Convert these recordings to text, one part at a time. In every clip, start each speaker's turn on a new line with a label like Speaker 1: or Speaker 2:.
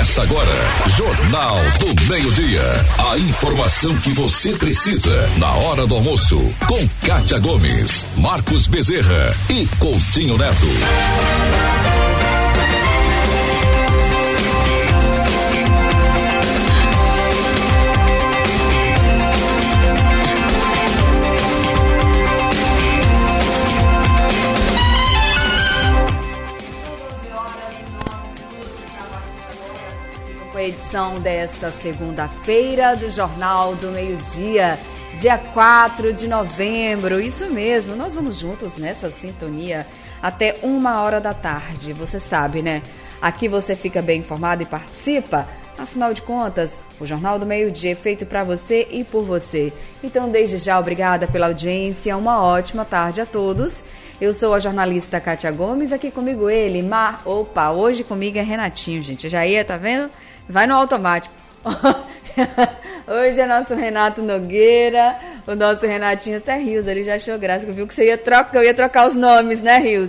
Speaker 1: Começa agora, Jornal do Meio-Dia. A informação que você precisa na hora do almoço. Com Kátia Gomes, Marcos Bezerra e Coutinho Neto.
Speaker 2: 12 com a edição desta segunda-feira do Jornal do Meio-Dia, dia 4 de novembro. Isso mesmo, nós vamos juntos nessa sintonia até 1h da tarde. Você sabe, né? Aqui você fica bem informado e participa. Afinal de contas, o Jornal do Meio-Dia é feito para você e por você. Então, desde já, obrigada pela audiência. Uma ótima tarde a todos. Eu sou a jornalista Kátia Gomes, aqui comigo ele, hoje comigo é Renatinho, gente. Eu já ia, tá vendo? Vai no automático. Hoje é nosso Renato Nogueira, o nosso Renatinho até Rios, ele já achou graça, que viu que eu ia trocar os nomes, né, Rios?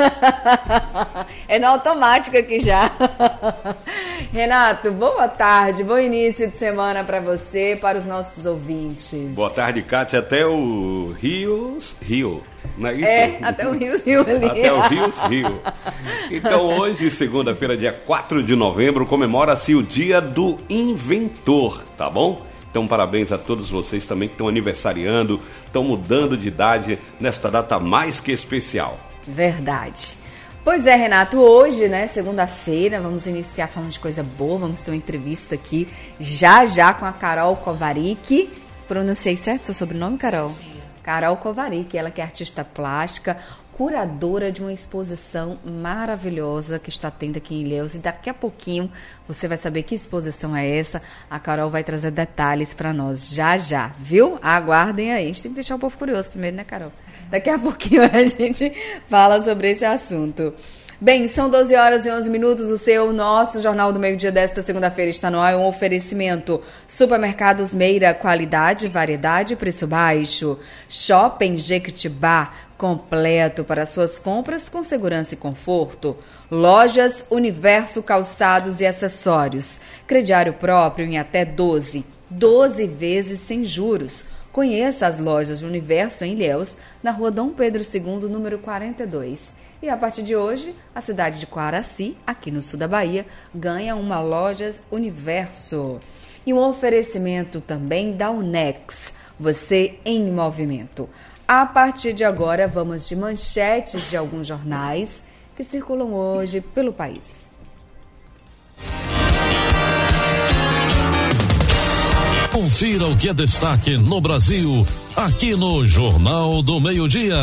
Speaker 2: É no automático aqui já. Renato, boa tarde, bom início de semana para você, para os nossos ouvintes.
Speaker 3: Boa tarde, Kátia, até o Rio, não é isso?
Speaker 2: É, até o Rio ali.
Speaker 3: Até o Rio. Então hoje, segunda-feira, dia 4 de novembro, comemora-se o Dia do Inventor, tá bom? Então parabéns a todos vocês também que estão aniversariando, estão mudando de idade nesta data mais que especial.
Speaker 2: Verdade. Pois é, Renato, hoje, né, segunda-feira, vamos iniciar falando de coisa boa, vamos ter uma entrevista aqui já com a Carol Kovarik. Pronunciei certo seu sobrenome, Carol? Sim. Carol Kovarik, ela que é artista plástica, curadora de uma exposição maravilhosa que está tendo aqui em Ilhéus, e daqui a pouquinho você vai saber que exposição é essa. A Carol vai trazer detalhes para nós já, viu? Aguardem aí, a gente tem que deixar o povo curioso primeiro, né, Carol? Daqui a pouquinho a gente fala sobre esse assunto. Bem, são 12h11, o nosso Jornal do Meio-Dia desta segunda-feira está no ar, um oferecimento. Supermercados Meira, qualidade, variedade, preço baixo. Shopping Jequitibá, completo para suas compras com segurança e conforto. Lojas Universo Calçados e Acessórios. Crediário próprio em até 12 vezes sem juros. Conheça as lojas do Universo em Ilhéus, na rua Dom Pedro II, número 42. E a partir de hoje, a cidade de Coaraci, aqui no sul da Bahia, ganha uma loja Universo. E um oferecimento também da Unex, você em movimento. A partir de agora, vamos de manchetes de alguns jornais que circulam hoje pelo país.
Speaker 1: Confira o que é destaque no Brasil, aqui no Jornal do Meio-Dia.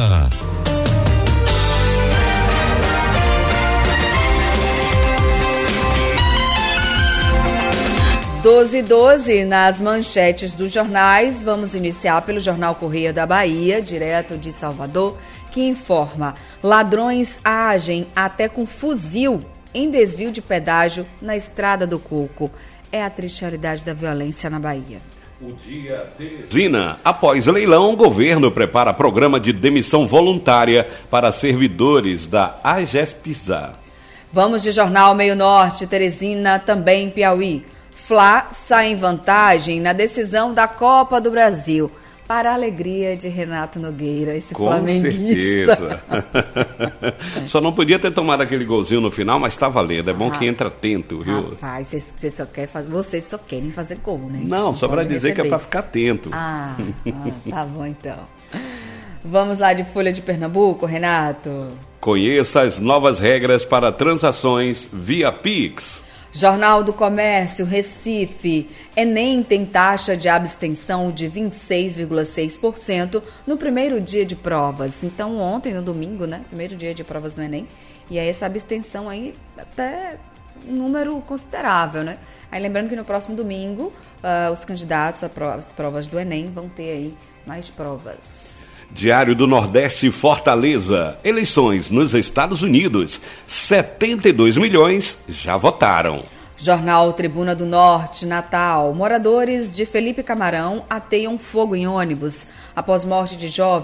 Speaker 2: 12h12 nas manchetes dos jornais. Vamos iniciar pelo Jornal Correio da Bahia, direto de Salvador, que informa: ladrões agem até com fuzil em desvio de pedágio na Estrada do Coco. É a triste realidade da violência na Bahia.
Speaker 3: O dia Teresina. Após leilão, o governo prepara programa de demissão voluntária para servidores da AGESPISA.
Speaker 2: Vamos de Jornal Meio Norte, Teresina, também Piauí. Fla sai em vantagem na decisão da Copa do Brasil, para a alegria de Renato Nogueira, esse flamenguista.
Speaker 3: Com certeza. Só não podia ter tomado aquele golzinho no final, mas tá valendo. É bom que entra atento, viu?
Speaker 2: Rapaz, vocês só querem fazer gol, né?
Speaker 3: Não, só para dizer que é para ficar atento.
Speaker 2: Tá bom então. Vamos lá de Folha de Pernambuco, Renato.
Speaker 3: Conheça as novas regras para transações via Pix.
Speaker 2: Jornal do Comércio, Recife. Enem tem taxa de abstenção de 26,6% no primeiro dia de provas. Então, ontem, no domingo, né? Primeiro dia de provas do Enem. E aí, essa abstenção aí, até um número considerável, né? Aí, lembrando que no próximo domingo, os candidatos às provas do Enem vão ter aí mais provas.
Speaker 3: Diário do Nordeste, Fortaleza. Eleições nos Estados Unidos. 72 milhões já votaram.
Speaker 2: Jornal Tribuna do Norte, Natal. Moradores de Felipe Camarão ateiam fogo em ônibus. Após morte de jovem,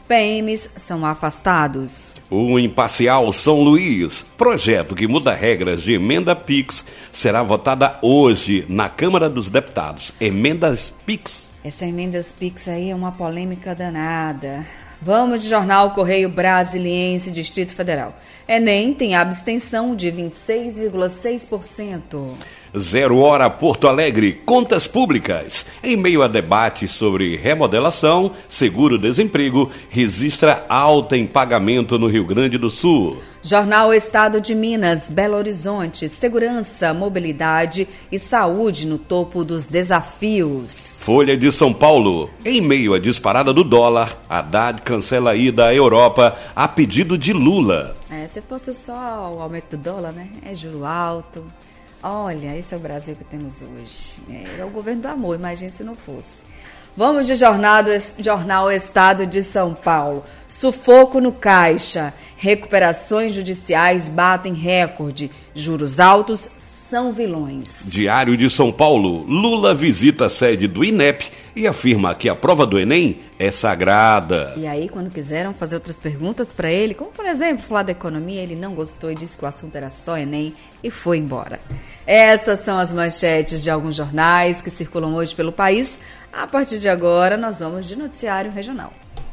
Speaker 2: PMs são afastados.
Speaker 3: O Imparcial São Luís, projeto que muda regras de emenda PIX, será votada hoje na Câmara dos Deputados. Emendas PIX.
Speaker 2: Essa emendas PIX aí é uma polêmica danada. Vamos de Jornal Correio Brasiliense, Distrito Federal. Enem tem abstenção de 26,6%.
Speaker 3: 0 Hora Porto Alegre, contas públicas. Em meio a debate sobre remodelação, seguro-desemprego registra alta em pagamento no Rio Grande do Sul.
Speaker 2: Jornal Estado de Minas, Belo Horizonte, segurança, mobilidade e saúde no topo dos desafios.
Speaker 3: Folha de São Paulo, em meio à disparada do dólar, Haddad cancela a ida à Europa a pedido de Lula.
Speaker 2: Se fosse só o aumento do dólar, né? É juro alto. Olha, esse é o Brasil que temos hoje. É o governo do amor, imagine se não fosse. Vamos de Jornal Estado de São Paulo. Sufoco no Caixa. Recuperações judiciais batem recorde. Juros altos são vilões.
Speaker 3: Diário de São Paulo. Lula visita a sede do INEP e afirma que a prova do Enem é sagrada.
Speaker 2: E aí, quando quiseram fazer outras perguntas para ele, como por exemplo, falar da economia, ele não gostou e disse que o assunto era só Enem e foi embora. Essas são as manchetes de alguns jornais que circulam hoje pelo país. A partir de agora, nós vamos de noticiário regional.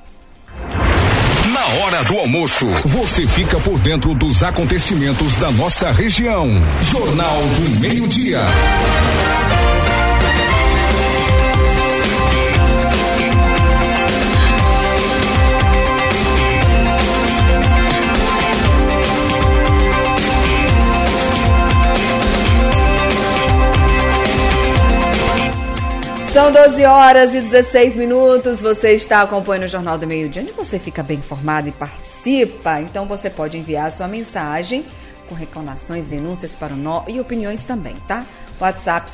Speaker 1: Na hora do almoço, você fica por dentro dos acontecimentos da nossa região. Jornal do Meio-Dia.
Speaker 2: São 12 horas e 16 minutos, você está acompanhando o Jornal do Meio-Dia, onde você fica bem informado e participa. Então você pode enviar sua mensagem com reclamações, denúncias para o e opiniões também, tá? WhatsApp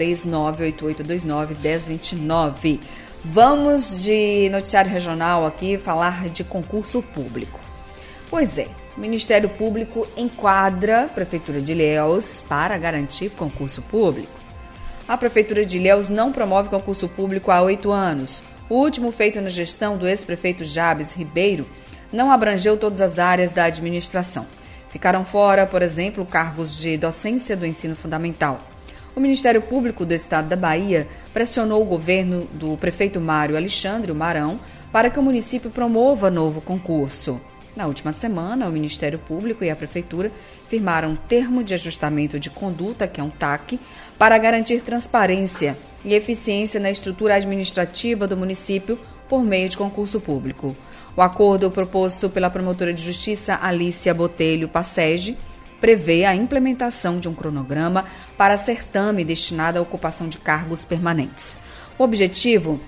Speaker 2: 73988291029. Vamos de noticiário regional aqui, falar de concurso público. Pois é, o Ministério Público enquadra a Prefeitura de Ilhéus para garantir concurso público. A Prefeitura de Ilhéus não promove concurso público há 8 anos. O último feito na gestão do ex-prefeito Jabes Ribeiro não abrangeu todas as áreas da administração. Ficaram fora, por exemplo, cargos de docência do ensino fundamental. O Ministério Público do Estado da Bahia pressionou o governo do prefeito Mário Alexandre, o Marão, para que o município promova novo concurso. Na última semana, o Ministério Público e a Prefeitura firmaram um termo de ajustamento de conduta, que é um TAC, para garantir transparência e eficiência na estrutura administrativa do município por meio de concurso público. O acordo proposto pela promotora de justiça Alícia Botelho Passege prevê a implementação de um cronograma para certame destinado à ocupação de cargos permanentes. O objetivo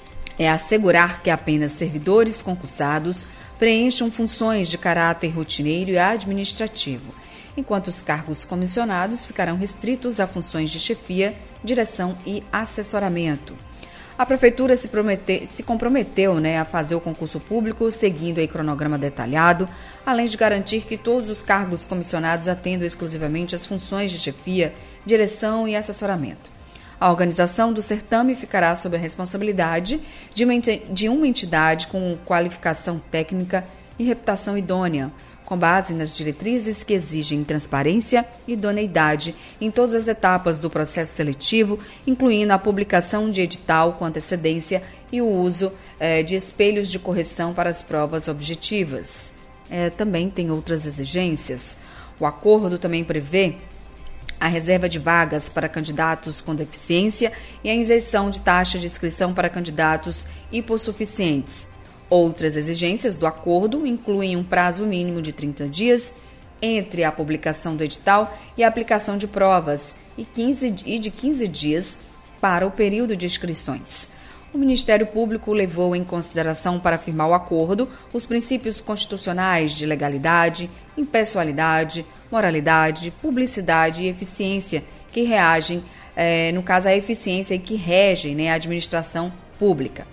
Speaker 2: é assegurar que apenas servidores concursados preencham funções de caráter rotineiro e administrativo, enquanto os cargos comissionados ficarão restritos a funções de chefia, direção e assessoramento. A Prefeitura se comprometeu a fazer o concurso público seguindo o cronograma detalhado, além de garantir que todos os cargos comissionados atendam exclusivamente às funções de chefia, direção e assessoramento. A organização do certame ficará sob a responsabilidade de uma entidade com qualificação técnica e reputação idônea, com base nas diretrizes que exigem transparência e idoneidade em todas as etapas do processo seletivo, incluindo a publicação de edital com antecedência e o uso de espelhos de correção para as provas objetivas. Também tem outras exigências. O acordo também prevê a reserva de vagas para candidatos com deficiência e a isenção de taxa de inscrição para candidatos hipossuficientes. Outras exigências do acordo incluem um prazo mínimo de 30 dias entre a publicação do edital e a aplicação de provas e de 15 dias para o período de inscrições. O Ministério Público levou em consideração para firmar o acordo os princípios constitucionais de legalidade, impessoalidade, moralidade, publicidade e eficiência que reagem, no caso a eficiência que regem a administração pública.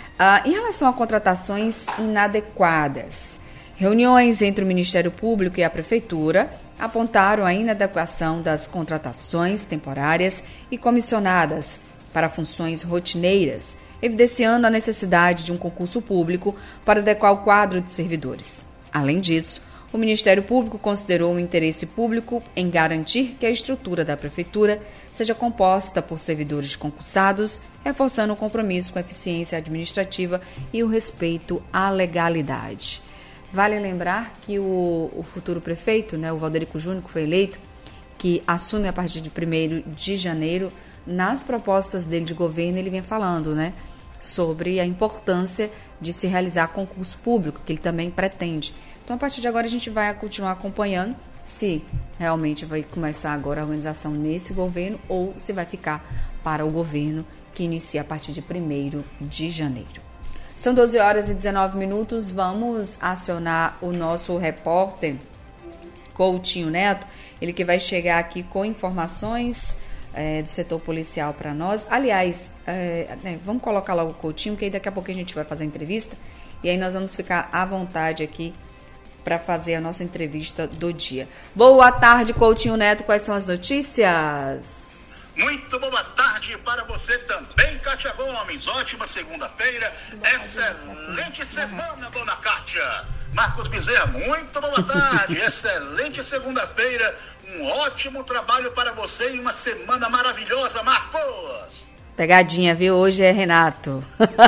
Speaker 2: Em relação a contratações inadequadas, reuniões entre o Ministério Público e a Prefeitura apontaram a inadequação das contratações temporárias e comissionadas, para funções rotineiras, evidenciando a necessidade de um concurso público para adequar o quadro de servidores. Além disso, o Ministério Público considerou o interesse público em garantir que a estrutura da Prefeitura seja composta por servidores concursados, reforçando o compromisso com a eficiência administrativa e o respeito à legalidade. Vale lembrar que o futuro prefeito, o Valderico Júnior, que foi eleito, que assume a partir de 1º de janeiro, nas propostas dele de governo, ele vem falando, sobre a importância de se realizar concurso público, que ele também pretende. Então, a partir de agora, a gente vai continuar acompanhando se realmente vai começar agora a organização nesse governo ou se vai ficar para o governo que inicia a partir de 1º de janeiro. São 12 horas e 19 minutos. Vamos acionar o nosso repórter Coutinho Neto, ele que vai chegar aqui com informações do setor policial para nós. Aliás, vamos colocar logo o Coutinho, que aí daqui a pouco a gente vai fazer a entrevista e aí nós vamos ficar à vontade aqui para fazer a nossa entrevista do dia. Boa tarde, Coutinho Neto. Quais são as notícias?
Speaker 4: Muito boa tarde para você também, Kátia Gomes. Ótima segunda-feira. Excelente semana, dona Kátia. Marcos Bezerra, muito boa tarde. Excelente segunda-feira. Um ótimo trabalho para você e uma semana maravilhosa, Marcos.
Speaker 2: Pegadinha, viu? Hoje é Renato.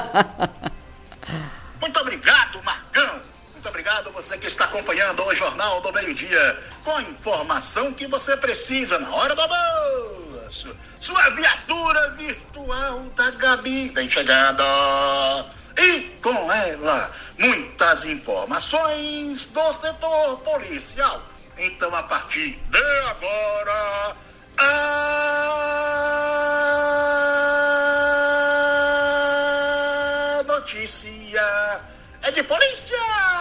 Speaker 4: Muito obrigado, Marcão. Muito obrigado você que está acompanhando o Jornal do Meio-Dia com a informação que você precisa na hora do almoço. Sua viatura virtual da Gabi vem chegando. E com ela, muitas informações do setor policial. Então, a partir de agora, a notícia é de polícia.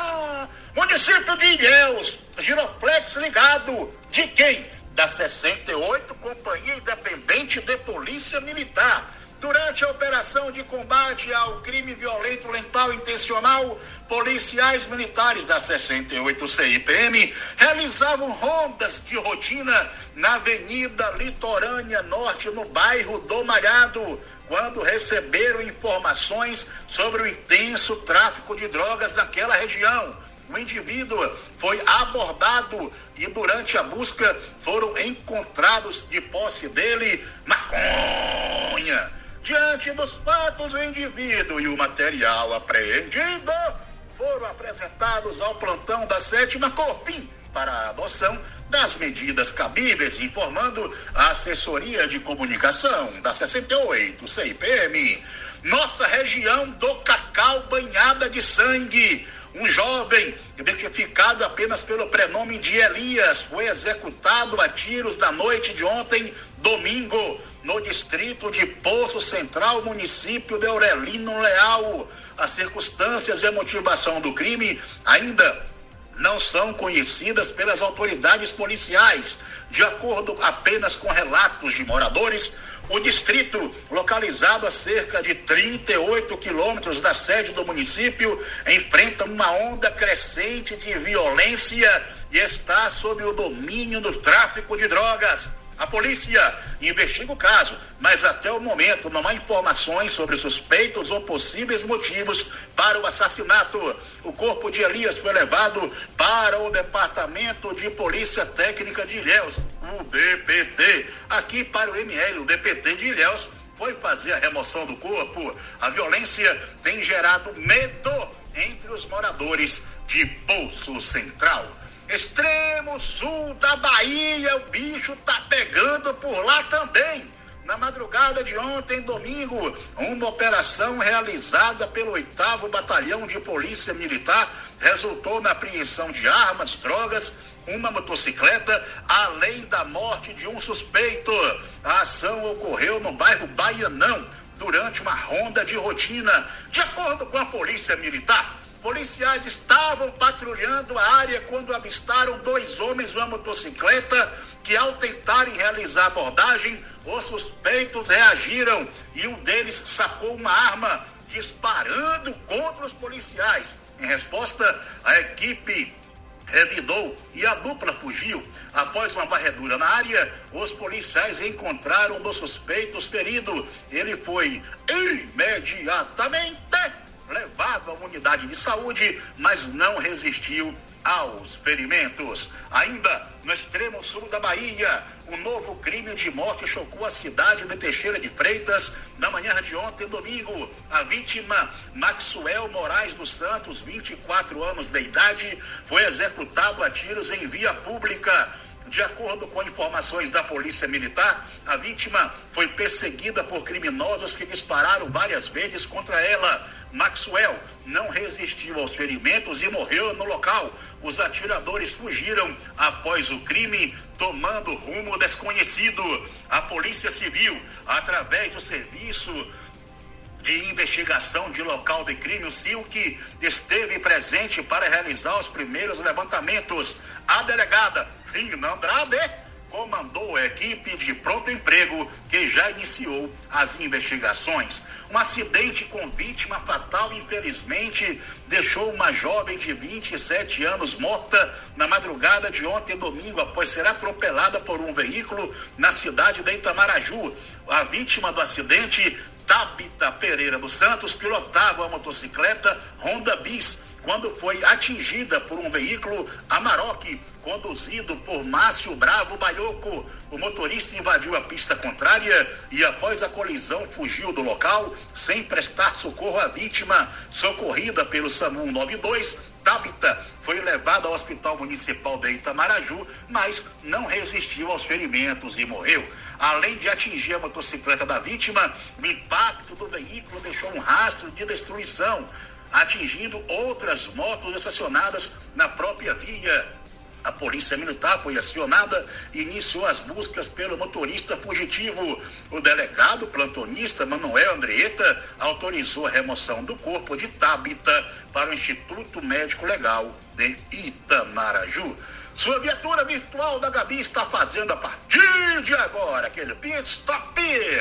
Speaker 4: Município de Ilhéus, giroflex ligado. De quem? Da 68 Companhia Independente de Polícia Militar. Durante a operação de combate ao crime violento, letal, intencional, policiais militares da 68 CIPM realizavam rondas de rotina na Avenida Litorânea Norte, no bairro do Malhado, quando receberam informações sobre o intenso tráfico de drogas naquela região. O indivíduo foi abordado e durante a busca foram encontrados de posse dele maconha. Diante dos fatos, o indivíduo e o material apreendido foram apresentados ao plantão da 7ª Corpim para a adoção das medidas cabíveis, informando a assessoria de comunicação da 68 CIPM. Nossa região do Cacau banhada de sangue. Um jovem, identificado apenas pelo prenome de Elias, foi executado a tiros na noite de ontem, domingo, no distrito de Poço Central, município de Aurelino Leal. As circunstâncias e a motivação do crime ainda não são conhecidas pelas autoridades policiais. De acordo apenas com relatos de moradores, o distrito, localizado a cerca de 38 quilômetros da sede do município, enfrenta uma onda crescente de violência e está sob o domínio do tráfico de drogas. A polícia investiga o caso, mas até o momento não há informações sobre suspeitos ou possíveis motivos para o assassinato. O corpo de Elias foi levado para o Departamento de Polícia Técnica de Ilhéus, o DPT. Aqui para o ML, o DPT de Ilhéus foi fazer a remoção do corpo. A violência tem gerado medo entre os moradores de Poço Central. Extremo sul da Bahia, o bicho tá pegando por lá também. Na madrugada de ontem, domingo, uma operação realizada pelo 8º Batalhão de Polícia Militar resultou na apreensão de armas, drogas, uma motocicleta, além da morte de um suspeito. A ação ocorreu no bairro Baianão, durante uma ronda de rotina. De acordo com a Polícia Militar, policiais estavam patrulhando a área quando avistaram 2 homens numa motocicleta que, ao tentarem realizar a abordagem, os suspeitos reagiram e um deles sacou uma arma, disparando contra os policiais. Em resposta, a equipe revidou e a dupla fugiu. Após uma varredura na área, os policiais encontraram o suspeito ferido. Ele foi imediatamente levado a uma unidade de saúde, mas não resistiu aos ferimentos. Ainda no extremo sul da Bahia, um novo crime de morte chocou a cidade de Teixeira de Freitas na manhã de ontem, domingo. A vítima, Maxwell Moraes dos Santos, 24 anos de idade, foi executado a tiros em via pública. De acordo com informações da Polícia Militar, a vítima foi perseguida por criminosos que dispararam várias vezes contra ela. Maxwell não resistiu aos ferimentos e morreu no local. Os atiradores fugiram após o crime, tomando rumo desconhecido. A Polícia Civil, através do Serviço de Investigação de Local de Crime, o SILC, esteve presente para realizar os primeiros levantamentos. A delegada Rina Andrade comandou a equipe de pronto emprego que já iniciou as investigações. Um acidente com vítima fatal, infelizmente, deixou uma jovem de 27 anos morta na madrugada de ontem, domingo, após ser atropelada por um veículo na cidade de Itamaraju. A vítima do acidente, Tabita Pereira dos Santos, pilotava a motocicleta Honda Bis quando foi atingida por um veículo Amarok, conduzido por Márcio Bravo Baioco. O motorista invadiu a pista contrária e, após a colisão, fugiu do local sem prestar socorro à vítima. Socorrida pelo SAMU 192, Tabita foi levada ao Hospital Municipal de Itamaraju, mas não resistiu aos ferimentos e morreu. Além de atingir a motocicleta da vítima, o impacto do veículo deixou um rastro de destruição, atingindo outras motos estacionadas na própria via. A Polícia Militar foi acionada e iniciou as buscas pelo motorista fugitivo. O delegado plantonista Manuel Andrieta autorizou a remoção do corpo de Tabita para o Instituto Médico Legal de Itamaraju. Sua viatura virtual da Gabi está fazendo a partir de agora aquele pit stop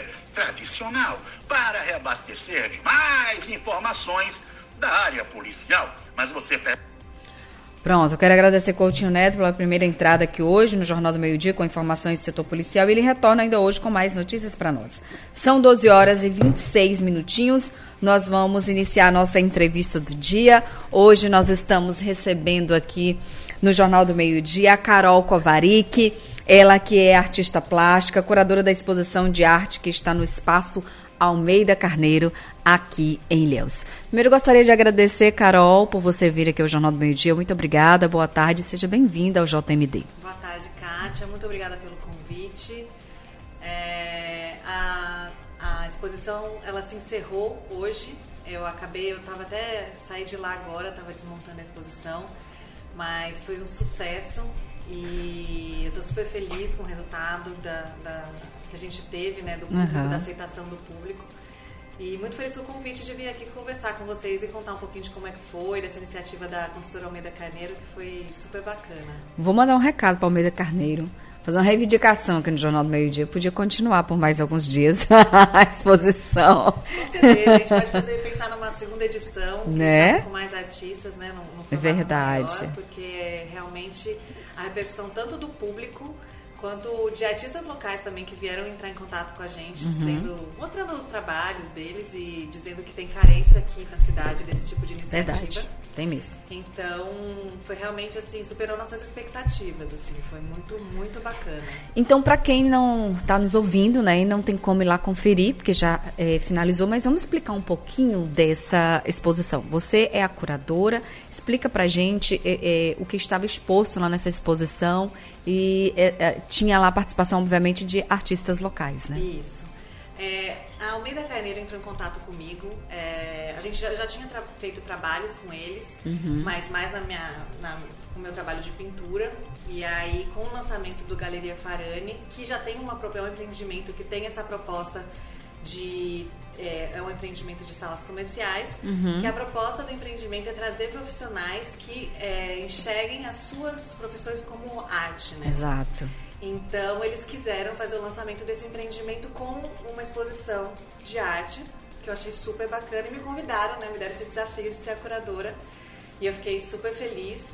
Speaker 4: tradicional para reabastecer de mais informações da área policial. Mas você...
Speaker 2: Pronto, eu quero agradecer Coutinho Neto pela primeira entrada aqui hoje no Jornal do Meio-Dia com informações do setor policial, e ele retorna ainda hoje com mais notícias para nós. São 12 horas e 26 minutinhos, nós vamos iniciar a nossa entrevista do dia. Hoje nós estamos recebendo aqui no Jornal do Meio-Dia a Carol Kovarik, ela que é artista plástica, curadora da exposição de arte que está no Espaço Almeida Carneiro, aqui em Ilhéus. Primeiro, gostaria de agradecer, Carol, por você vir aqui ao Jornal do Meio-Dia. Muito obrigada, boa tarde, seja bem-vinda ao JMD.
Speaker 5: Boa tarde, Kátia, muito obrigada pelo convite. A exposição, ela se encerrou hoje. Eu saí de lá agora, estava desmontando a exposição, mas foi um sucesso e eu estou super feliz com o resultado que a gente teve, né, do público, da aceitação do público. E muito feliz com o convite de vir aqui conversar com vocês e contar um pouquinho de como é que foi, dessa iniciativa da consultora Almeida Carneiro, que foi super bacana.
Speaker 2: Vou mandar um recado para Almeida Carneiro, fazer uma reivindicação aqui no Jornal do Meio-Dia. Podia continuar por mais alguns dias a exposição.
Speaker 5: Com certeza, a gente pode pensar numa segunda edição,
Speaker 2: né?
Speaker 5: Com mais artistas, né? No
Speaker 2: é verdade.
Speaker 5: Maior, porque realmente a repercussão tanto do público quanto de artistas locais também que vieram entrar em contato com a gente, mostrando os trabalhos deles e dizendo que tem carência aqui na cidade desse tipo de iniciativa.
Speaker 2: Verdade, tem mesmo.
Speaker 5: Então, foi realmente assim, superou nossas expectativas, assim, foi muito, muito bacana.
Speaker 2: Então, para quem não está nos ouvindo, né, e não tem como ir lá conferir, porque já finalizou, mas vamos explicar um pouquinho dessa exposição. Você é a curadora, explica pra gente o que estava exposto lá nessa exposição e tinha lá a participação, obviamente, de artistas locais, né?
Speaker 5: Isso. A Almeida Carneiro entrou em contato comigo. A gente já tinha feito trabalhos com eles, mas mais com o meu trabalho de pintura. E aí, com o lançamento do Galeria Farani, que já tem um empreendimento que tem essa proposta de... É um empreendimento de salas comerciais, que a proposta do empreendimento é trazer profissionais que enxerguem as suas profissões como arte, né?
Speaker 2: Exato.
Speaker 5: Então, eles quiseram fazer o lançamento desse empreendimento com uma exposição de arte, que eu achei super bacana, e me convidaram, né? Me deram esse desafio de ser a curadora, e eu fiquei super feliz.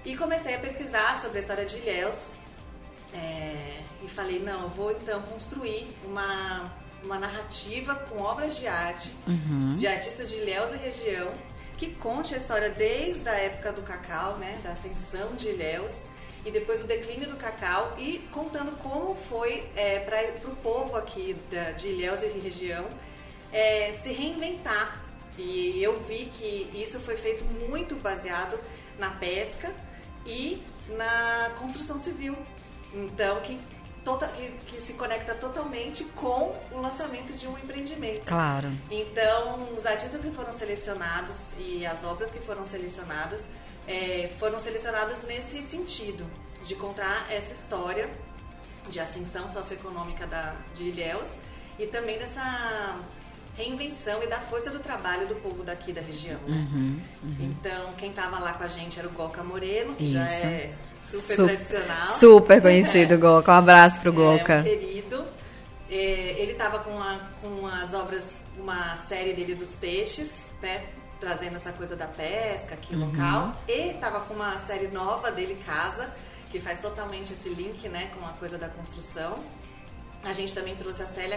Speaker 5: E comecei a pesquisar sobre a história de Ilhéus. E falei, não, eu vou então construir uma narrativa com obras de arte, de artistas de Ilhéus e região, que conte a história desde a época do cacau, né, da ascensão de Ilhéus, e depois o declínio do cacau, e contando como foi para o povo aqui de Ilhéus e região se reinventar. E eu vi que isso foi feito muito baseado na pesca e na construção civil. Então, que se conecta totalmente com o lançamento de um empreendimento.
Speaker 2: Claro.
Speaker 5: Então, os artistas que foram selecionados e as obras que foram selecionadas nesse sentido, de contar essa história de ascensão socioeconômica de Ilhéus e também dessa reinvenção e da força do trabalho do povo daqui da região, né? Então, quem estava lá com a gente era o Goca Moreno, que já é super tradicional. Super conhecido, Goca. Um abraço pro Goca. Um querido. Ele estava com as obras, uma série dele dos peixes, né? Trazendo essa coisa da pesca aqui local. E estava com uma série nova dele, Casa, que faz totalmente esse link, né, com a coisa da construção. A gente também trouxe a Selma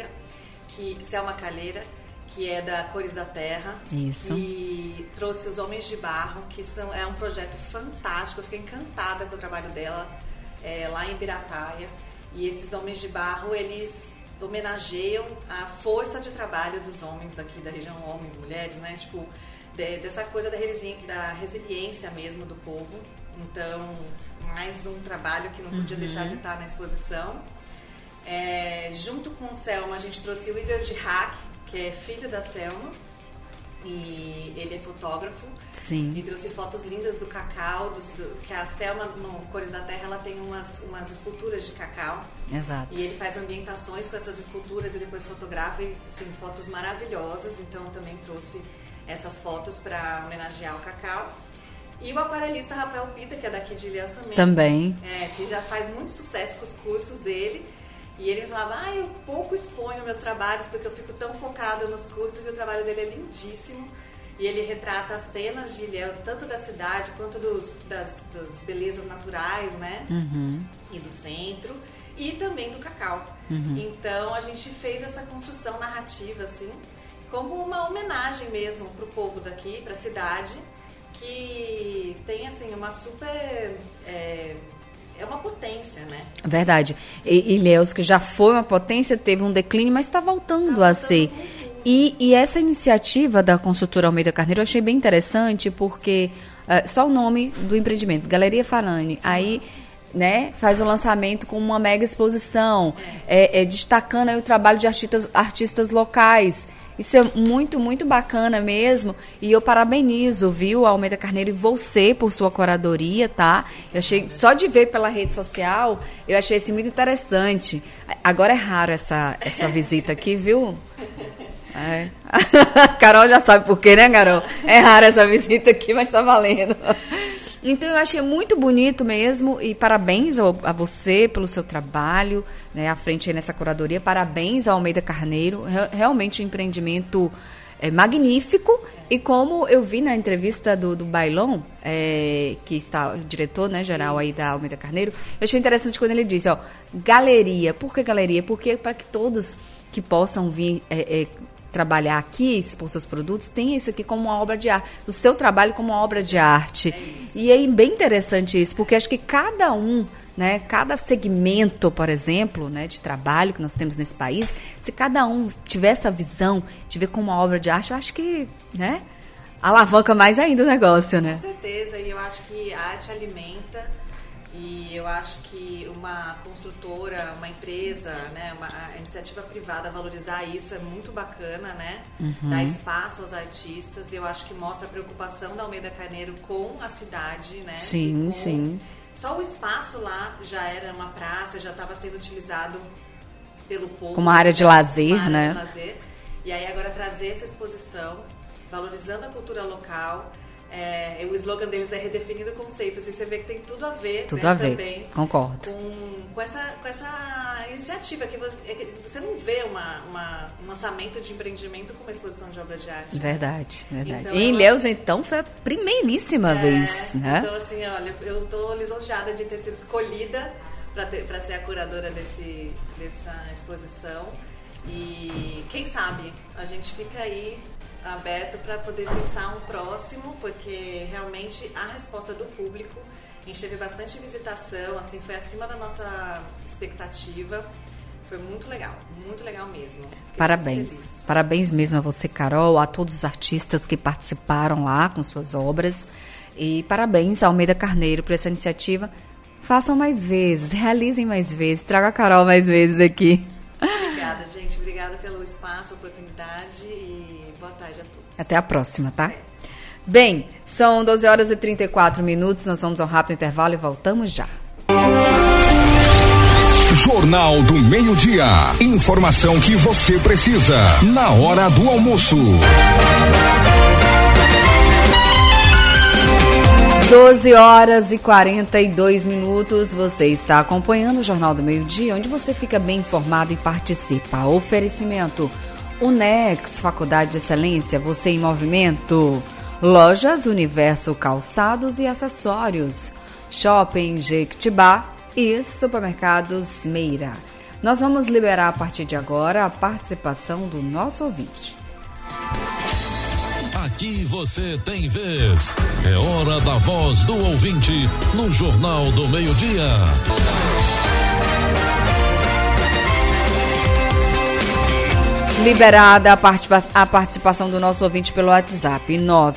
Speaker 5: Calheira, que é da Cores da Terra. Isso. E trouxe os Homens de Barro, que é um projeto fantástico. Eu fiquei encantada com o trabalho dela lá em Birataia. E esses Homens de Barro, eles homenageiam a força de trabalho dos homens daqui da região, homens, mulheres, né? Tipo, dessa coisa da resiliência mesmo do povo. Então, mais um trabalho que não podia deixar de estar na exposição. Junto com o Selma, a gente trouxe o Igor de Hack, que é filho da Selma, e ele é fotógrafo. Sim. E trouxe fotos lindas do cacau, que a Selma, no Cores da Terra, ela tem umas esculturas de cacau. Exato. E ele faz ambientações com essas esculturas e depois fotografa, e assim, fotos maravilhosas. Então também trouxe essas fotos para homenagear o cacau. E o aquarelista Rafael Pita, que é daqui de Ilhéus também. Que já faz muito sucesso com os cursos dele. E ele falava, eu pouco exponho meus trabalhos porque eu fico tão focado nos cursos, e o trabalho dele é lindíssimo. E ele retrata as cenas de Ilhéus, tanto da cidade quanto das belezas naturais, né? E do centro, e também do cacau. Então a gente fez essa construção narrativa, assim, como uma homenagem mesmo pro povo daqui, pra cidade, que tem, assim, uma super... É uma potência, né? Verdade. Ilhéus, que já foi uma potência, teve um declínio, mas está voltando a ser. E essa iniciativa da construtora Almeida Carneiro eu achei bem interessante, porque só o nome do empreendimento, Galeria Farani, aí, né, faz o lançamento com uma mega exposição, destacando aí o trabalho de artistas locais. Isso é muito, muito bacana mesmo. E eu parabenizo, viu, a Almeida Carneiro, e você por sua curadoria, tá? Eu achei, só de ver pela rede social, eu achei assim muito interessante. Agora é raro essa visita aqui, viu? Carol já sabe por quê, né, Carol? É raro essa visita aqui, mas tá valendo. Então eu achei muito bonito mesmo, e parabéns a você pelo seu trabalho, né, à frente aí nessa curadoria. Parabéns ao Almeida Carneiro, realmente um empreendimento magnífico. E como eu vi na entrevista do Bailon, que está o diretor, né, geral aí da Almeida Carneiro, eu achei interessante quando ele disse, galeria. Por que galeria? Porque para que todos que possam vir trabalhar aqui, expor seus produtos, tem isso aqui como uma obra de arte, o seu trabalho como uma obra de arte. E é bem interessante isso, porque acho que cada um, né, cada segmento, por exemplo, né, de trabalho que nós temos nesse país, se cada um tiver essa visão de ver como uma obra de arte, eu acho que, né, alavanca mais ainda o negócio, né? Com certeza, e eu acho que a arte alimenta, e eu acho que uma construtora, uma empresa, né, a iniciativa privada valorizar isso é muito bacana, né? Dar espaço aos artistas, e eu acho que mostra a preocupação da Almeida Carneiro com a cidade, né? Sim, sim. Só o espaço lá já era uma praça, já estava sendo utilizado pelo povo. Como área de lazer, né? E aí agora trazer essa exposição, valorizando a cultura local, O slogan deles é Redefinindo Conceitos, e você vê que tem tudo a ver,
Speaker 2: tudo
Speaker 5: né,
Speaker 2: a ver.
Speaker 5: Também
Speaker 2: Concordo.
Speaker 5: Com essa iniciativa que você não vê um lançamento de empreendimento com uma exposição de obra de arte.
Speaker 2: Verdade.
Speaker 5: Então,
Speaker 2: e em Ilhéus, então, foi a primeiríssima vez, né?
Speaker 5: Então, assim, olha, eu tô lisonjeada de ter sido escolhida para ser a curadora dessa exposição. E quem sabe a gente fica aí aberto para poder pensar um próximo, porque realmente a resposta do público, a gente teve bastante visitação, assim, foi acima da nossa expectativa, foi muito legal mesmo. Parabéns
Speaker 2: mesmo a você, Carol, a todos os artistas que participaram lá com suas obras, e parabéns ao Almeida Carneiro por essa iniciativa. Façam mais vezes, realizem mais vezes, traga a Carol mais vezes aqui.
Speaker 5: Obrigada, gente. Obrigada pelo espaço, oportunidade e boa tarde a todos.
Speaker 2: Até a próxima, tá? Bem, são 12 horas e 34 minutos, nós vamos a um rápido intervalo e voltamos já.
Speaker 1: Jornal do Meio-Dia. Informação que você precisa na hora do almoço.
Speaker 2: 12 horas e 42 minutos, você está acompanhando o Jornal do Meio-Dia, onde você fica bem informado e participa. Oferecimento Unex, Faculdade de Excelência, você em movimento. Lojas Universo Calçados e Acessórios, Shopping Jequitibá e Supermercados Meira. Nós vamos liberar a partir de agora a participação do nosso ouvinte.
Speaker 1: Aqui você tem vez. É hora da voz do ouvinte no Jornal do Meio-Dia.
Speaker 2: Liberada a participação do nosso ouvinte pelo WhatsApp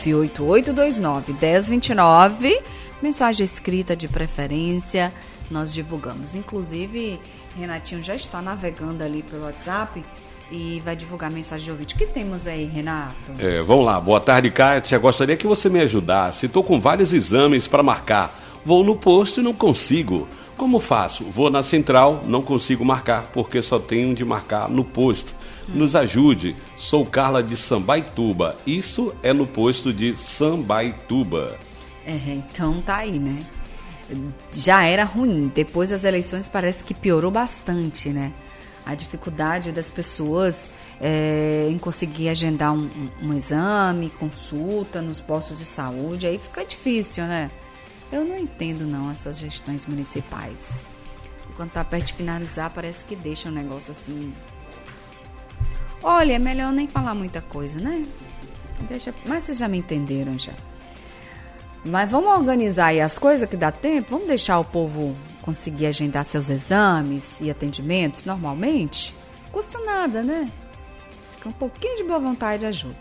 Speaker 2: 988291029. Mensagem escrita de preferência, nós divulgamos. Inclusive, Renatinho já está navegando ali pelo WhatsApp e vai divulgar a mensagem de ouvinte. O que temos aí, Renato?
Speaker 3: Vamos lá. Boa tarde, Kátia. Gostaria que você me ajudasse. Estou com vários exames para marcar. Vou no posto e não consigo. Como faço? Vou na central, não consigo marcar, porque só tenho de marcar no posto. Nos ajude. Sou Carla de Sambaituba. Isso é no posto de Sambaituba.
Speaker 2: Então tá aí, né? Já era ruim. Depois das eleições parece que piorou bastante, né? A dificuldade das pessoas em conseguir agendar um exame, consulta nos postos de saúde, aí fica difícil, né? Eu não entendo não essas gestões municipais. Quando tá perto de finalizar, parece que deixa um negócio assim... Olha, é melhor nem falar muita coisa, né? Mas vocês já me entenderam já. Mas vamos organizar aí as coisas que dá tempo? Vamos deixar o povo conseguir agendar seus exames e atendimentos normalmente? Custa nada, né? Fica um pouquinho de boa vontade ajuda.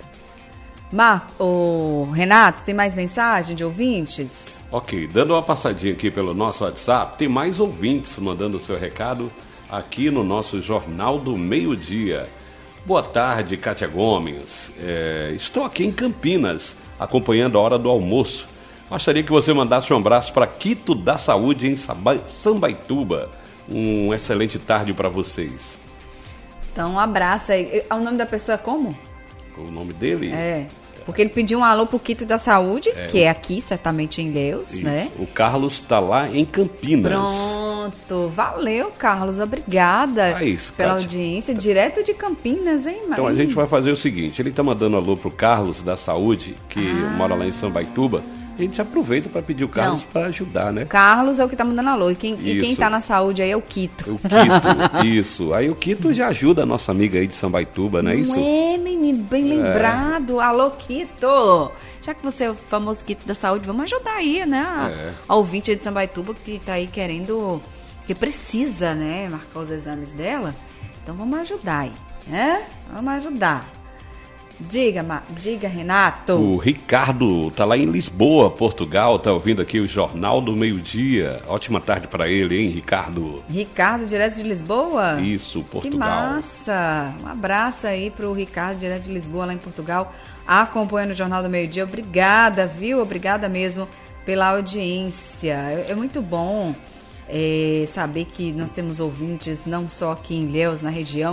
Speaker 2: Renato, tem mais mensagem de ouvintes?
Speaker 3: Ok, dando uma passadinha aqui pelo nosso WhatsApp, tem mais ouvintes mandando o seu recado aqui no nosso Jornal do Meio-Dia. Boa tarde, Kátia Gomes. Estou aqui em Campinas, acompanhando a hora do almoço. Gostaria que você mandasse um abraço para Quito da Saúde em Sambaituba. Um excelente tarde para vocês.
Speaker 2: Então, um abraço aí. O nome da pessoa é como?
Speaker 3: O nome dele?
Speaker 2: Porque ele pediu um alô pro Quito da Saúde, que é aqui, certamente em Ilhéus, né?
Speaker 3: O Carlos está lá em Campinas.
Speaker 2: Pronto. Valeu, Carlos. Obrigada pela audiência. Direto de Campinas, hein, Maria?
Speaker 3: Então, a gente vai fazer o seguinte. Ele está mandando alô pro Carlos da Saúde, que mora lá em Sambaituba. A gente aproveita para pedir o Carlos para ajudar, né?
Speaker 2: Carlos é o que tá mandando alô. E quem tá na saúde aí é o Quito.
Speaker 3: O Quito, isso. Aí o Quito já ajuda a nossa amiga aí de Sambaituba, não é isso?
Speaker 2: Menino, bem lembrado. Alô, Quito. Já que você é o famoso Quito da Saúde, vamos ajudar aí, né? A ouvinte aí de Sambaituba que tá aí querendo, que precisa, né, marcar os exames dela. Então vamos ajudar aí, né? Vamos ajudar. Diga, Renato.
Speaker 3: O Ricardo tá lá em Lisboa, Portugal, tá ouvindo aqui o Jornal do Meio-Dia. Ótima tarde para ele, hein, Ricardo?
Speaker 2: Ricardo, direto de Lisboa?
Speaker 3: Isso, Portugal.
Speaker 2: Que massa! Um abraço aí pro Ricardo, direto de Lisboa, lá em Portugal, acompanhando o Jornal do Meio-Dia. Obrigada, viu? Obrigada mesmo pela audiência. É muito bom saber que nós temos ouvintes, não só aqui em Ilhéus, na região,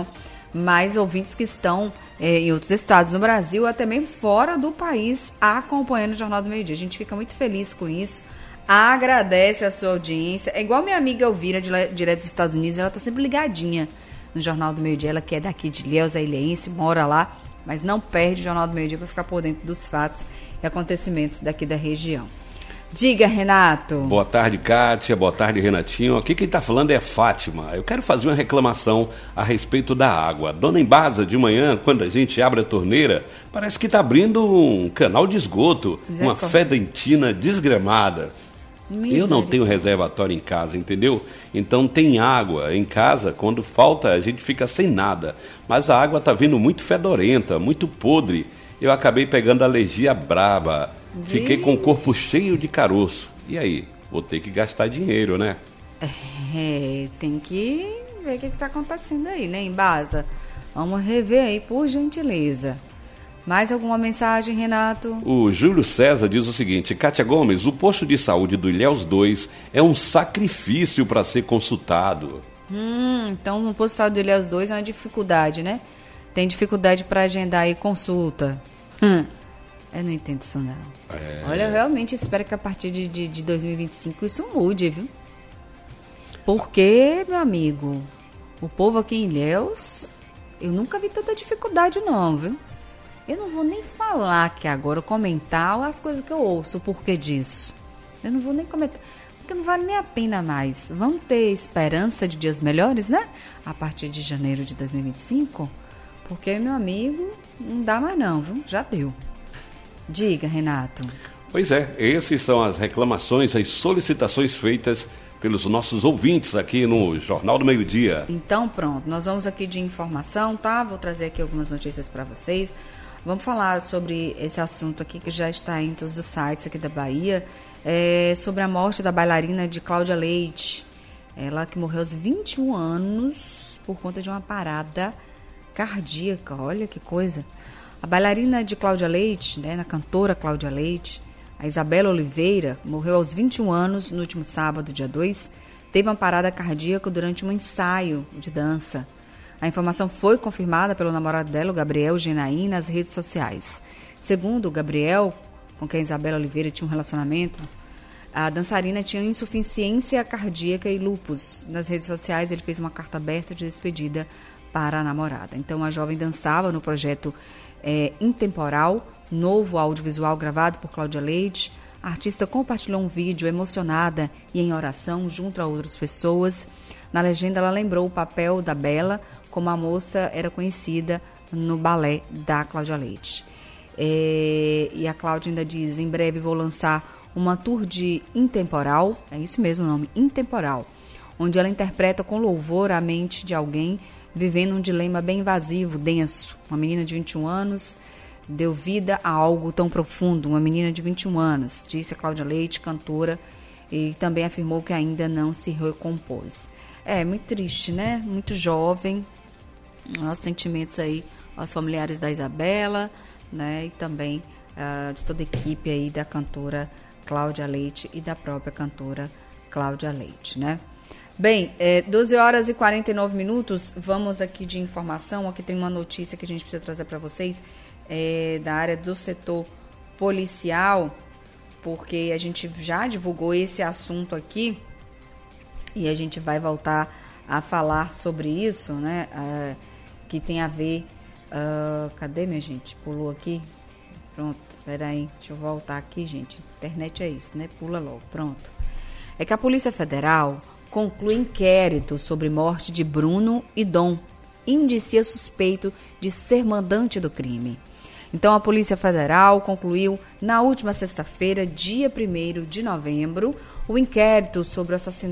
Speaker 2: mas ouvintes que estão em outros estados do Brasil, até mesmo fora do país, acompanhando o Jornal do Meio-Dia. A gente fica muito feliz com isso, agradece a sua audiência. É igual minha amiga Elvira, direto dos Estados Unidos, ela tá sempre ligadinha no Jornal do Meio-Dia, ela que é daqui de Ilhéus, é ilhéense, mora lá, mas não perde o Jornal do Meio-Dia para ficar por dentro dos fatos e acontecimentos daqui da região. Diga, Renato.
Speaker 3: Boa tarde, Kátia. Boa tarde, Renatinho. Aqui quem está falando é a Fátima. Eu quero fazer uma reclamação a respeito da água. Dona Embasa, de manhã, quando a gente abre a torneira, parece que está abrindo um canal de esgoto, uma fedentina desgramada. Eu não tenho reservatório em casa, entendeu? Então tem água em casa, quando falta a gente fica sem nada. Mas a água está vindo muito fedorenta, muito podre. Eu acabei pegando alergia braba. Fiquei com o corpo cheio de caroço. E aí? Vou ter que gastar dinheiro, né?
Speaker 2: Tem que ver o que está acontecendo aí, né, Embasa? Vamos rever aí, por gentileza. Mais alguma mensagem, Renato?
Speaker 3: O Júlio César diz o seguinte: Kátia Gomes, o posto de saúde do Ilhéus 2 é um sacrifício para ser consultado.
Speaker 2: Então no posto de saúde do Ilhéus 2 é uma dificuldade, né? Tem dificuldade para agendar aí consulta. Eu não entendo isso, não. Olha, eu realmente espero que a partir de 2025 isso mude, viu? Porque, meu amigo, o povo aqui em Ilhéus, eu nunca vi tanta dificuldade, não, viu? Eu não vou nem falar aqui agora, comentar as coisas que eu ouço, o porquê disso. Eu não vou nem comentar, porque não vale nem a pena mais. Vamos ter esperança de dias melhores, né? A partir de janeiro de 2025. Porque, meu amigo, não dá mais não, viu? Já deu. Diga, Renato.
Speaker 3: Pois é, essas são as reclamações, as solicitações feitas pelos nossos ouvintes aqui no Jornal do Meio-Dia.
Speaker 2: Então, pronto, nós vamos aqui de informação, tá? Vou trazer aqui algumas notícias para vocês. Vamos falar sobre esse assunto aqui que já está em todos os sites aqui da Bahia, sobre a morte da bailarina de Cláudia Leite. Ela que morreu aos 21 anos por conta de uma parada cardíaca, olha que coisa. A bailarina de Cláudia Leite, né, a cantora Cláudia Leite, a Isabela Oliveira, morreu aos 21 anos no último sábado, dia 2, teve uma parada cardíaca durante um ensaio de dança. A informação foi confirmada pelo namorado dela, o Gabriel Genaim, nas redes sociais. Segundo o Gabriel, com quem a Isabela Oliveira tinha um relacionamento, a dançarina tinha insuficiência cardíaca e lúpus. Nas redes sociais ele fez uma carta aberta de despedida para a namorada. Então a jovem dançava no projeto Intemporal, novo audiovisual gravado por Cláudia Leite. A artista compartilhou um vídeo emocionada e em oração junto a outras pessoas. Na legenda ela lembrou o papel da Bela, como a moça era conhecida no balé da Cláudia Leite. E a Cláudia ainda diz: em breve vou lançar uma tour de Intemporal, é isso mesmo o nome, Intemporal, onde ela interpreta com louvor a mente de alguém vivendo um dilema bem invasivo, denso. Uma menina de 21 anos deu vida a algo tão profundo, uma menina de 21 anos, disse a Cláudia Leite, cantora, e também afirmou que ainda não se recompôs. É muito triste, né? Muito jovem. Nossos sentimentos aí aos familiares da Isabela, né? E também de toda a equipe aí da cantora Cláudia Leite e da própria cantora Cláudia Leite, né? Bem, 12 horas e 49 minutos, vamos aqui de informação. Aqui tem uma notícia que a gente precisa trazer para vocês, da área do setor policial, porque a gente já divulgou esse assunto aqui e a gente vai voltar a falar sobre isso, né? Que tem a ver... cadê, minha gente? Pulou aqui? Pronto, peraí, deixa eu voltar aqui, gente. Internet é isso, né? Pula logo, pronto. É que a Polícia Federal conclui inquérito sobre morte de Bruno e Dom, indicia suspeito de ser mandante do crime. Então, a Polícia Federal concluiu na última sexta-feira, dia 1º de novembro, o inquérito sobre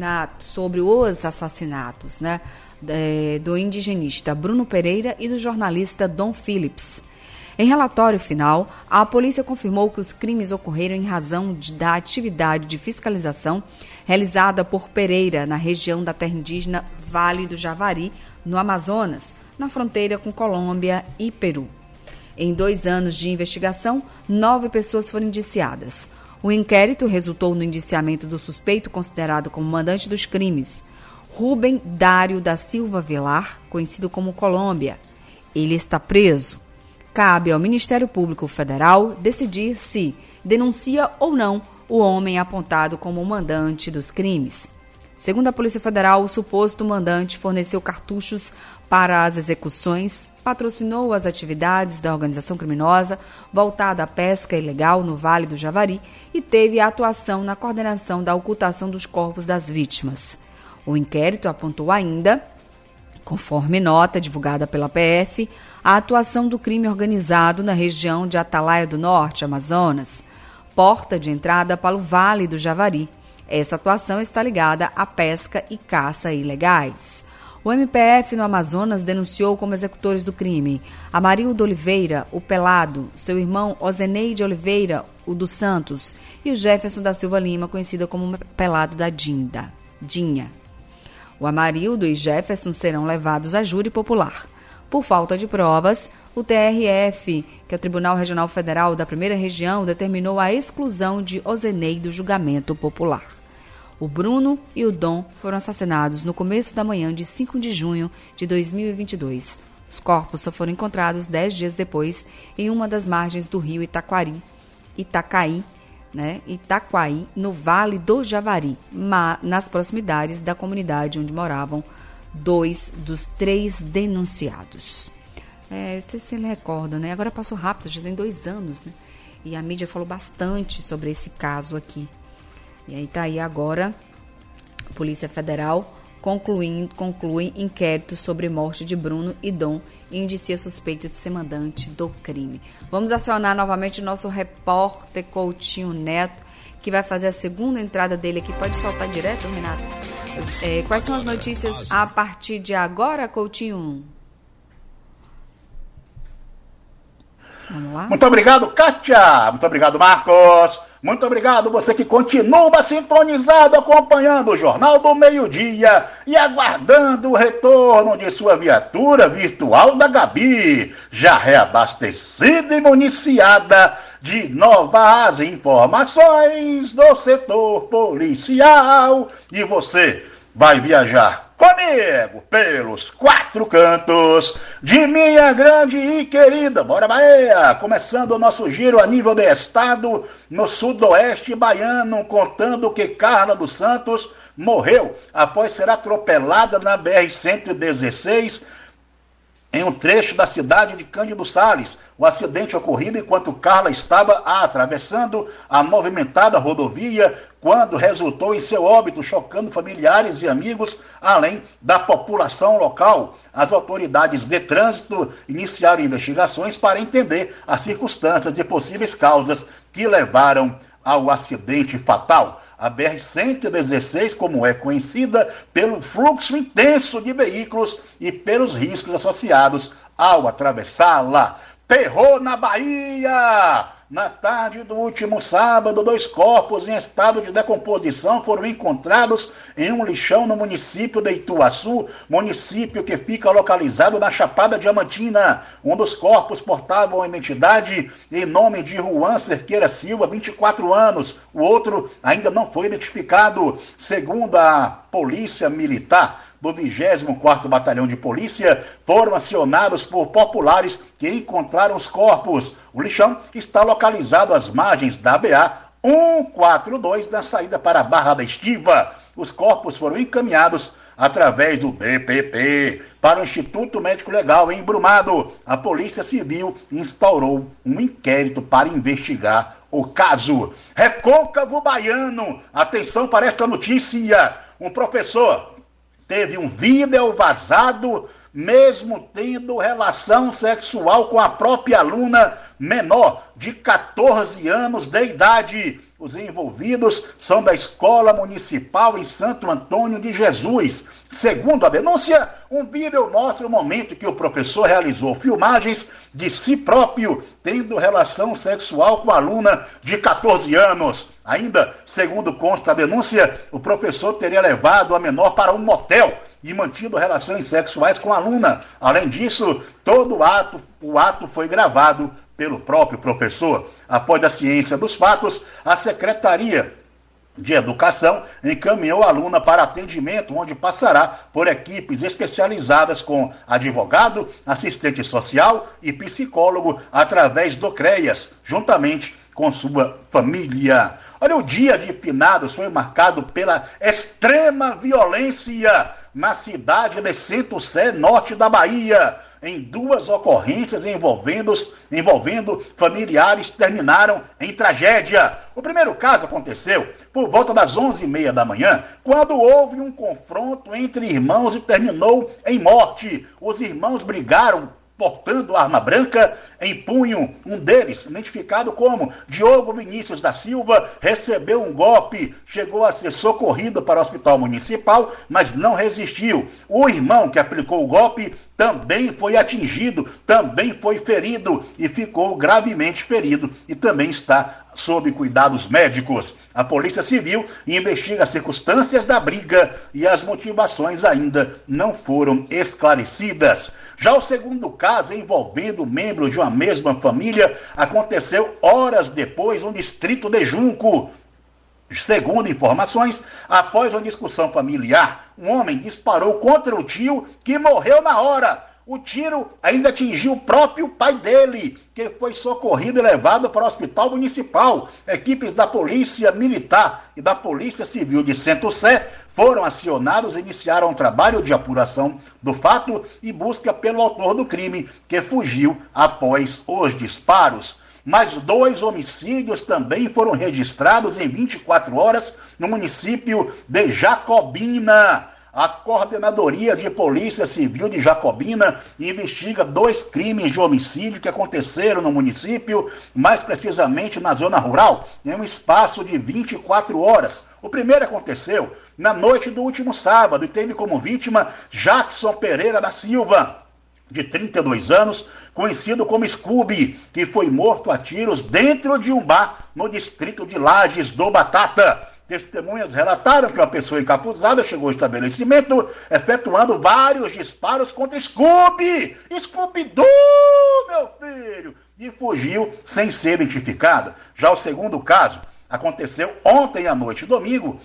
Speaker 2: os assassinatos, né, do indigenista Bruno Pereira e do jornalista Dom Phillips. Em relatório final, a polícia confirmou que os crimes ocorreram em razão da atividade de fiscalização realizada por Pereira na região da terra indígena Vale do Javari, no Amazonas, na fronteira com Colômbia e Peru. Em 2 anos de investigação, 9 pessoas foram indiciadas. O inquérito resultou no indiciamento do suspeito considerado como mandante dos crimes, Rubem Dário da Silva Vilar, conhecido como Colômbia. Ele está preso. Cabe ao Ministério Público Federal decidir se denuncia ou não o homem apontado como o mandante dos crimes. Segundo a Polícia Federal, o suposto mandante forneceu cartuchos para as execuções, patrocinou as atividades da organização criminosa voltada à pesca ilegal no Vale do Javari e teve atuação na coordenação da ocultação dos corpos das vítimas. O inquérito apontou ainda, conforme nota divulgada pela PF, a atuação do crime organizado na região de Atalaia do Norte, Amazonas, porta de entrada para o Vale do Javari. Essa atuação está ligada à pesca e caça ilegais. O MPF no Amazonas denunciou como executores do crime Amarildo Oliveira, o Pelado, seu irmão Ozeneide Oliveira, o dos Santos, e o Jefferson da Silva Lima, conhecido como Pelado da Dinha. O Amarildo e Jefferson serão levados a júri popular. Por falta de provas, o TRF, que é o Tribunal Regional Federal da Primeira Região, determinou a exclusão de Ozeneide do julgamento popular. O Bruno e o Dom foram assassinados no começo da manhã de 5 de junho de 2022. Os corpos só foram encontrados 10 dias depois em uma das margens do rio Itaquaí, no Vale do Javari, nas proximidades da comunidade onde moravam 2 dos 3 denunciados. Não sei se você recorda, né? Agora passou rápido, já tem 2 anos, né? E a mídia falou bastante sobre esse caso aqui. E aí tá aí agora, a Polícia Federal conclui inquérito sobre morte de Bruno e Dom e indicia suspeito de ser mandante do crime. Vamos acionar novamente o nosso repórter Coutinho Neto, que vai fazer a segunda entrada dele aqui. Pode soltar direto, Renato? Quais são as notícias a partir de agora, Coutinho? Vamos lá?
Speaker 4: Muito obrigado, Kátia. Muito obrigado, Marcos. Muito obrigado você que continua sintonizado, acompanhando o Jornal do Meio-Dia e aguardando o retorno de sua viatura virtual da Gabi, já reabastecida e municiada de novas informações do setor policial. E você vai viajar comigo pelos 4 cantos de minha grande e querida Bora Bahia, começando o nosso giro a nível de estado no sudoeste baiano, contando que Carla dos Santos morreu após ser atropelada na BR-116 em um trecho da cidade de Cândido Sales. O acidente ocorrido enquanto Carla estava atravessando a movimentada rodovia, quando resultou em seu óbito, chocando familiares e amigos, além da população local. As autoridades de trânsito iniciaram investigações para entender as circunstâncias de possíveis causas que levaram ao acidente fatal. A BR-116, como é conhecida, pelo fluxo intenso de veículos e pelos riscos associados ao atravessá-la. Terror na Bahia! Na tarde do último sábado, 2 corpos em estado de decomposição foram encontrados em um lixão no município de Ituaçu, município que fica localizado na Chapada Diamantina. Um dos corpos portava uma identidade em nome de Juan Cerqueira Silva, 24 anos. O outro ainda não foi identificado. Segundo a Polícia Militar do 24º Batalhão de Polícia, foram acionados por populares que encontraram os corpos. O lixão está localizado às margens da BA 142, na saída para a Barra da Estiva. Os corpos foram encaminhados através do DPP para o Instituto Médico Legal em Brumado. A Polícia Civil instaurou um inquérito para investigar o caso. Recôncavo Baiano, atenção para esta notícia. Um professor teve um vídeo vazado, mesmo tendo relação sexual com a própria aluna menor de 14 anos de idade. Os envolvidos são da Escola Municipal em Santo Antônio de Jesus. Segundo a denúncia, um vídeo mostra o momento que o professor realizou filmagens de si próprio tendo relação sexual com a aluna de 14 anos. Ainda, segundo consta a denúncia, o professor teria levado a menor para um motel e mantido relações sexuais com a aluna. Além disso, todo o ato foi gravado pelo próprio professor. Após a ciência dos fatos, a Secretaria de Educação encaminhou a aluna para atendimento, onde passará por equipes especializadas com advogado, assistente social e psicólogo através do CREAS, juntamente com sua família. Olha, o dia de finados foi marcado pela extrema violência na cidade de Centro-Sé, norte da Bahia. Em 2 ocorrências envolvendo familiares terminaram em tragédia. O primeiro caso aconteceu por volta das 11h30 da manhã, quando houve um confronto entre irmãos e terminou em morte. Os irmãos brigaram portando arma branca em punho. Um deles, identificado como Diogo Vinícius da Silva, recebeu um golpe, chegou a ser socorrido para o hospital municipal, mas não resistiu. O irmão que aplicou o golpe também foi atingido, também foi ferido e ficou gravemente ferido e também está sob cuidados médicos. A Polícia Civil investiga as circunstâncias da briga e as motivações ainda não foram esclarecidas. Já o segundo caso, envolvendo membros de uma mesma família, aconteceu horas depois no distrito de Junco. Segundo informações, após uma discussão familiar, um homem disparou contra o tio, que morreu na hora. O tiro ainda atingiu o próprio pai dele, que foi socorrido e levado para o hospital municipal. Equipes da Polícia Militar e da Polícia Civil de Centro-Sé foram acionados e iniciaram um trabalho de apuração do fato e busca pelo autor do crime, que fugiu após os disparos. Mais 2 homicídios também foram registrados em 24 horas no município de Jacobina. A Coordenadoria de Polícia Civil de Jacobina investiga 2 crimes de homicídio que aconteceram no município, mais precisamente na zona rural, em um espaço de 24 horas. O primeiro aconteceu na noite do último sábado e teve como vítima Jackson Pereira da Silva, de 32 anos, conhecido como Scooby, que foi morto a tiros dentro de um bar no distrito de Lages do Batata. Testemunhas relataram que uma pessoa encapuzada chegou ao estabelecimento, efetuando vários disparos contra Scooby. Scooby-Doo, meu filho! E fugiu sem ser identificada. Já o segundo caso aconteceu ontem à noite, domingo,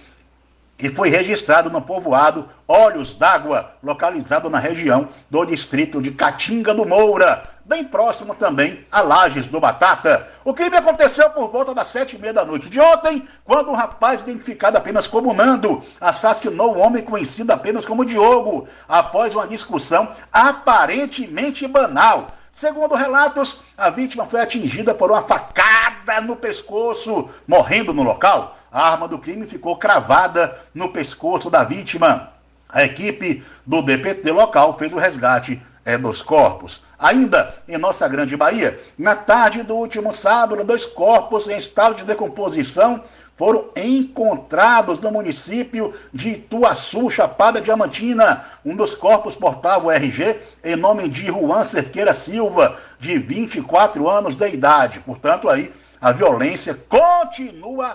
Speaker 4: e foi registrado no povoado Olhos d'Água, localizado na região do distrito de Catinga do Moura, bem próximo também a Lages do Batata. O crime aconteceu por volta das 7h30 da noite de ontem, quando um rapaz identificado apenas como Nando assassinou um homem conhecido apenas como Diogo, após uma discussão aparentemente banal. Segundo relatos, a vítima foi atingida por uma facada no pescoço, morrendo no local. A arma do crime ficou cravada no pescoço da vítima. A equipe do DPT local fez o resgate dos corpos. Ainda em nossa Grande Bahia, na tarde do último sábado, 2 corpos em estado de decomposição foram encontrados no município de Ituaçu, Chapada Diamantina. Um dos corpos portava o RG em nome de Juan Cerqueira Silva, de 24 anos de idade. Portanto, aí a violência continua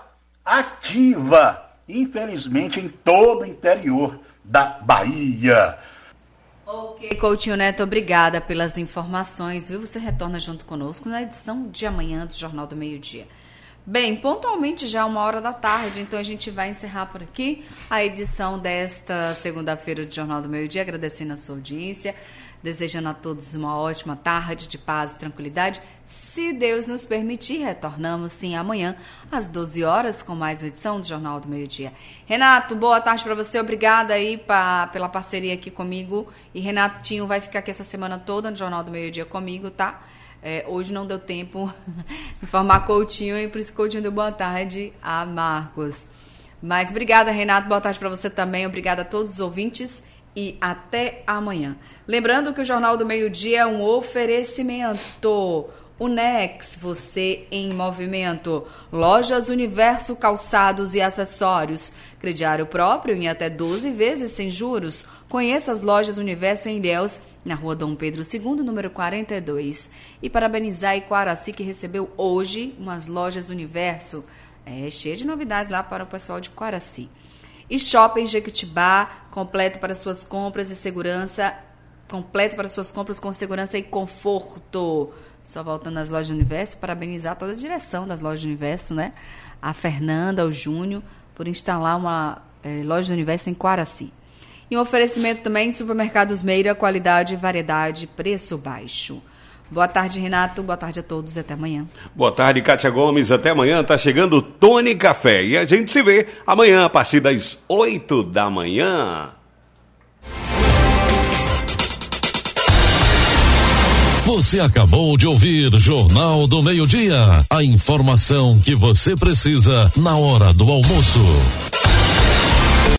Speaker 4: ativa, infelizmente, em todo o interior da Bahia.
Speaker 2: Ok, Coutinho Neto, obrigada pelas informações, viu? Você retorna junto conosco na edição de amanhã do Jornal do Meio-Dia. Bem, pontualmente já 13h, então a gente vai encerrar por aqui a edição desta segunda-feira do Jornal do Meio-Dia, agradecendo a sua audiência, desejando a todos uma ótima tarde de paz e tranquilidade. Se Deus nos permitir, retornamos sim amanhã às 12 horas com mais uma edição do Jornal do Meio-Dia. Renato, boa tarde para você, obrigada aí pela parceria aqui comigo. E Renatinho vai ficar aqui essa semana toda no Jornal do Meio-Dia comigo, tá? Hoje não deu tempo de informar Coutinho, e por isso Coutinho deu boa tarde a Marcos. Mas obrigada, Renato, boa tarde para você também, obrigada a todos os ouvintes e até amanhã. Lembrando que o Jornal do Meio-Dia é um oferecimento. Unex, você em movimento. Lojas Universo Calçados e Acessórios. Crediário próprio em até 12 vezes sem juros. Conheça as Lojas Universo em Ilhéus, na rua Dom Pedro II, número 42. E parabenizar a Iquaraci, que recebeu hoje umas Lojas Universo. Cheia de novidades lá para o pessoal de Iquaraci. E Shopping Jequitibá, completo para suas compras e segurança. Completo para suas compras com segurança e conforto. Só voltando às Lojas Universo, parabenizar toda a direção das Lojas Universo, né? A Fernanda, o Júnior, por instalar uma loja do Universo em Quaraci. E um oferecimento também de Supermercados Meira, qualidade, variedade, preço baixo. Boa tarde, Renato. Boa tarde a todos e até amanhã.
Speaker 3: Boa tarde, Kátia Gomes. Até amanhã. Tá chegando o Tony Café. E a gente se vê amanhã a partir das 8 da manhã.
Speaker 1: Você acabou de ouvir Jornal do Meio-Dia. A informação que você precisa na hora do almoço.